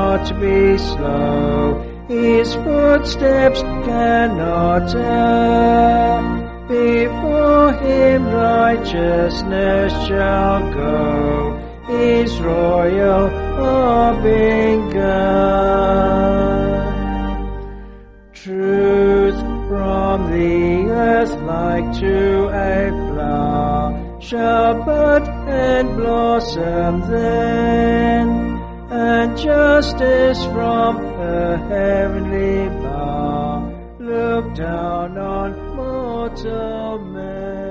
cannot be slow, his footsteps cannot err. Before him righteousness shall go, his royal law begun. Truth from the earth like to a flower shall bud and blossom then, and justice from her heavenly bower look down on mortal men.